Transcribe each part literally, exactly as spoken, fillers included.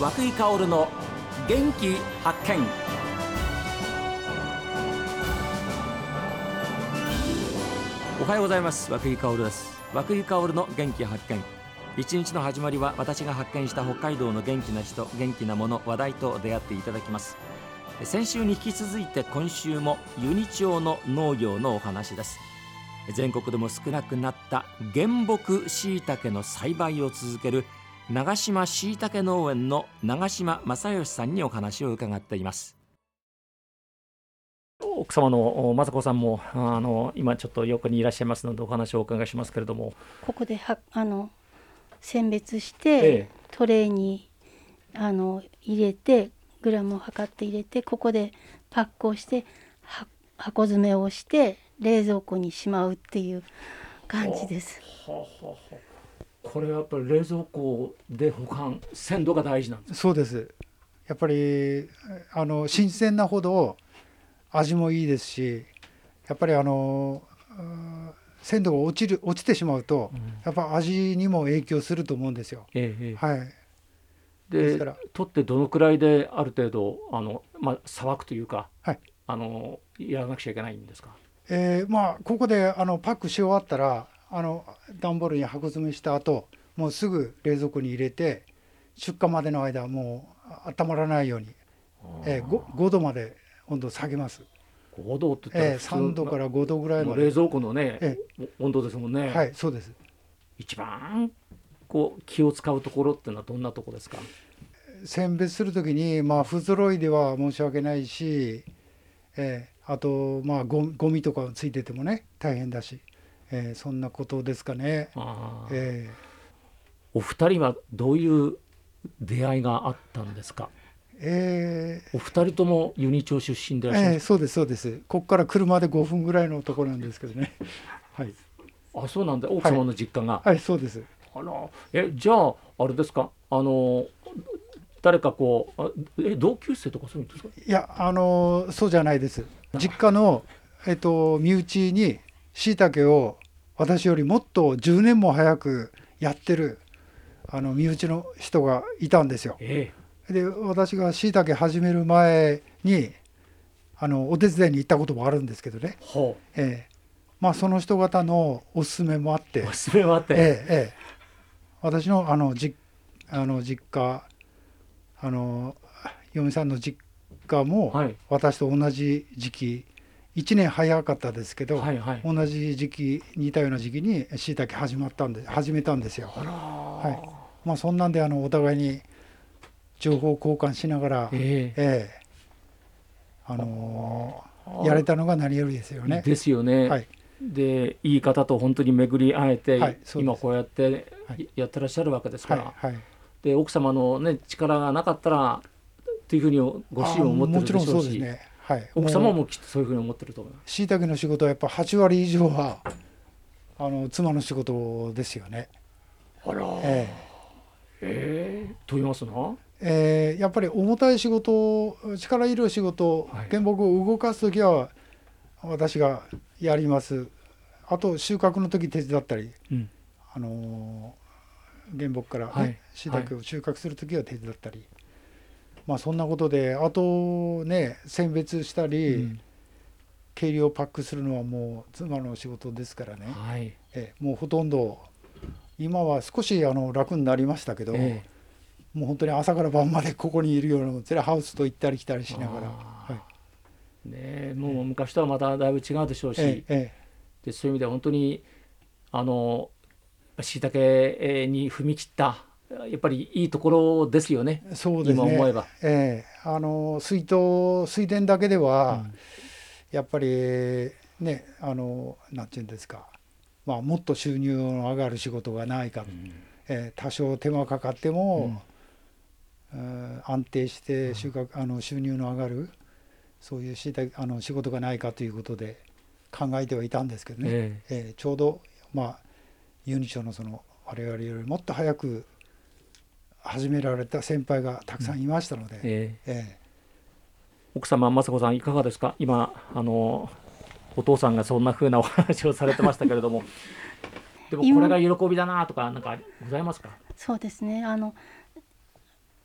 涌井薫の元気発見。おはようございます。涌井薫です。涌井薫の元気発見。一日の始まりは私が発見した北海道の元気な人、元気なもの、話題と出会っていただきます。先週に引き続いて今週も由仁町の農業のお話です。全国でも少なくなった原木しいたけの栽培を続ける長島しいたけ農園の長島正義さんにお話を伺っています。奥様の雅子さんもあの今ちょっと横にいらっしゃいますのでお話をお伺いしますけれども、 ここではあの選別して、ええ、トレーにあの入れてグラムを測って入れて、ここでパックをして箱詰めをして冷蔵庫にしまうっていう感じです。はははこれはやっぱり冷蔵庫で保管、鮮度が大事なんですか？ そうです。やっぱりあの新鮮なほど味もいいですし、やっぱりあの鮮度が落ちる落ちてしまうと、うん、やっぱ味にも影響すると思うんですよ。ええ、はい。 で、ですから取ってどのくらいである程度あの、まあ、さばくというか、はい、あのやらなくちゃいけないんですか？ えー、まあここであのパックし終わったらあの段ボールに箱詰めした後、もうすぐ冷蔵庫に入れて出荷までの間もう温まらないように、えー、ご, ごどまで温度を下げます。 ごどって言ったら普通、 えー、さんどからごどぐらいまで冷蔵庫のね、えー、温度ですもんね。 はい、そうです。 一番こう気を使うところっていうのはどんなところですか？ 選別するときに、まあ、不揃いでは申し訳ないし、えー、あと、まあ、ゴ, ゴミとかついててもね大変だし、えー、そんなことですかね。あ、 えー、お二人はどういう出会いがあったんですか？えー、お二人とも由仁町出身でいらっしゃるんですか？ えー、そうですそうです。ここから車でごふんぐらいのところなんですけどね。はい。 あ、そうなんだ。奥様の実家が。 はい、はい、そうです。 あら、え、じゃああれですか、あの誰かこう、あ、え、同級生とかそういうんですか？ いや、あのそうじゃないです。実家の、えっと、身内にしいたけを私よりもっとじゅうねんも早くやってるあの身内の人がいたんですよ。ええ、で私がしいたけ始める前にあのお手伝いに行ったこともあるんですけどね。ほう、ええ、まあ、その人方のおすすめもあって、 おすすめもあって、 ええええ、私のあのじあの実家、あの嫁さんの実家も私と同じ時期、いちねん早かったですけど、はいはい、同じ時期似たような時期にしいたけ始まったんで始めたんですよ。はい、まあ、そんなんであのお互いに情報交換しながら、えええー、あのー、やれたのが何よりですよね。 ですよね。はい、でいい方と本当に巡り会えて、はい、今こうやってやってらっしゃるわけですから、はいはい、で奥様の、ね、力がなかったらというふうにご主人も思ってるでしょうし、もちろんそうですね。はい、奥様もきっとそういうふうに思ってると思います。 しいたけの仕事はやっぱはちわり以上はあの妻の仕事ですよね。 あら、えー、えー、と言いますの、 えー、やっぱり重たい仕事、力いる仕事、はい、原木を動かすときは私がやります。あと収穫の時手伝ったり、うん、あのー、原木からねしいたけを収穫する時は手伝ったり、はい、まあそんなことで、あとね選別したり、うん、計量パックするのはもう妻の仕事ですからね、はい、えもうほとんど今は少しあの楽になりましたけど、えー、もう本当に朝から晩までここにいるようなゼラハウスと行ったり来たりしながら、はいね、もう昔とはまただいぶ違うでしょうし、えーえー、でそういう意味では本当にあのしいたけに踏み切ったやっぱりいいところですよね。 そうですね、今思えば、えー、あの水筒水田だけでは、うん、やっぱりね、あのなんていうんですか、まあ、もっと収入の上がる仕事がないか、うん、えー、多少手間かかっても、うん、安定して収穫、あの収入の上がるそういうしいたあの仕事がないかということで考えてはいたんですけどね、えーえー、ちょうど、まあ、由仁町のその我々よりもっと早く始められた先輩がたくさんいましたので、うん、えーえー、奥様雅子さんいかがですか？今あのお父さんがそんな風なお話をされてましたけれどもでもこれが喜びだなとか何かございますか？ そうですね、あの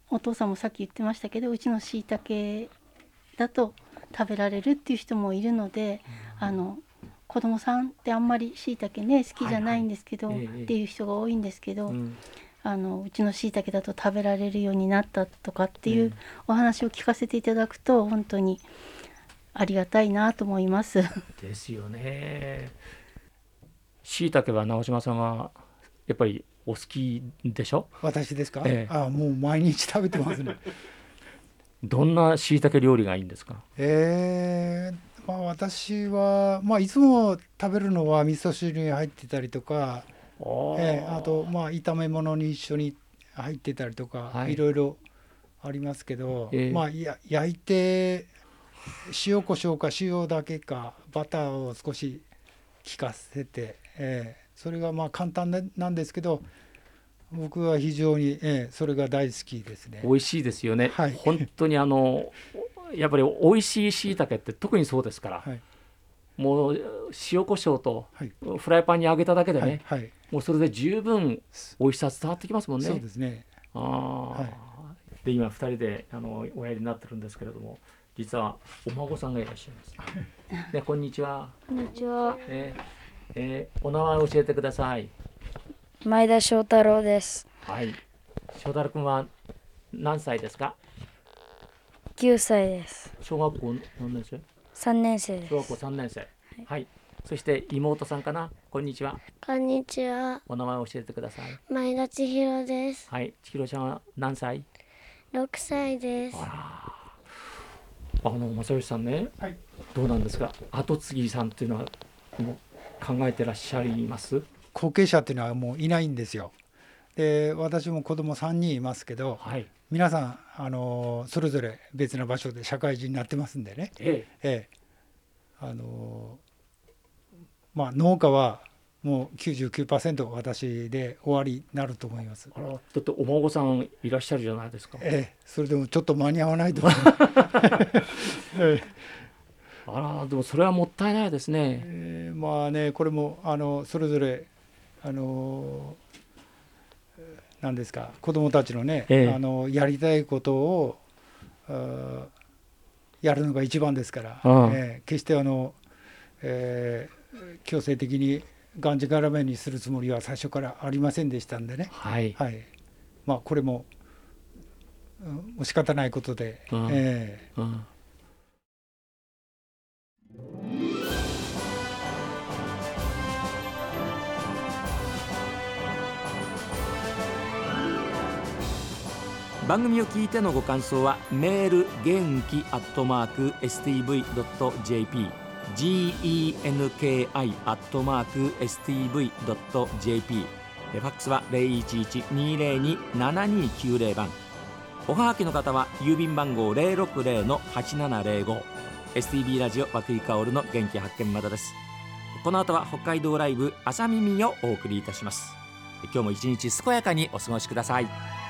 お父さんもさっき言ってましたけど、うちのしいたけだと食べられるっていう人もいるので、うん、あの子供さんってあんまりしいたけね好きじゃないんですけど、はいはい、っていう人が多いんですけど、うん、あのうちのしいたけだと食べられるようになったとかっていうお話を聞かせていただくと本当にありがたいなと思います。 ですよね。しいたけは直島さんはやっぱりお好きでしょ？ 私ですか？ええ、あもう毎日食べてますね。 どんなしいたけ料理がいいんですか？ えーまあ、私は、まあ、いつも食べるのは味噌汁に入ってたりとか、えー、あと、まあ、炒め物に一緒に入ってたりとか、はい、いろいろありますけど、えーまあ、や焼いて塩コショウか塩だけかバターを少し効かせて、えー、それがまあ簡単なんですけど、僕は非常に、えー、それが大好きですね。 美味しいですよね、はい、本当にあのやっぱり美味しいしいたけって特にそうですから、はい、もう塩コショウとフライパンに揚げただけでね、はいはい、もうそれで十分美味しさ伝わってきますもんね。 そうですね。 あ、はい、で今ふたりであのおやりになってるんですけれども、実はお孫さんがいらっしゃいます。でこんにちは。 こんにちは。 えーえー、お名前を教えてください。 前田翔太郎です。 はい。翔太郎君は何歳ですか？ きゅうさいです。 小学校何年生？ さんねんせいです。 小学校さんねん生。はい。はい、そして妹さんかな。こんにちは。 こんにちは。 お名前を教えてください。 前田千尋です。 はい。千尋ちゃんは何歳？ ろくさいです。 あら。あの正義さんね、 はい、 どうなんですか？後継ぎさんっていうのはもう考えてらっしゃいます？ 後継者っていうのはもういないんですよ。で私も子供さんにんいますけど、はい、皆さんあのそれぞれ別な場所で社会人になってますんでね、ええええ、あのまあ農家はもう きゅうじゅうきゅうパーセント 私で終わりになると思います。 あら、だってお孫さんいらっしゃるじゃないですか。 ええ、それでもちょっと間に合わないと思います。 ええ、あら、でもそれはもったいないですね。 えー、まあね、これもあのそれぞれあの何ですか、子どもたちのね、ええ、あのやりたいことをやるのが一番ですから、ああ、えー、決してあの、えー、強制的にがんじがらめにするつもりは最初からありませんでしたんでね、はいはい、まあこれも、うん、仕方ないことで、うん、えーうん番組を聞いてのご感想はメール元気アットマーク エスティーブイドットジェーピー genki アットマーク エスティーブイドットジェーピー ファックスは ゼロいちいち にーゼロに ななにきゅうゼロ 番、おはがきの方は郵便番号 ゼロろくゼロのはちななゼロご エスティービー ラジオ和久井薫の元気発見までです。この後は北海道ライブ朝耳をお送りいたします。今日も一日健やかにお過ごしください。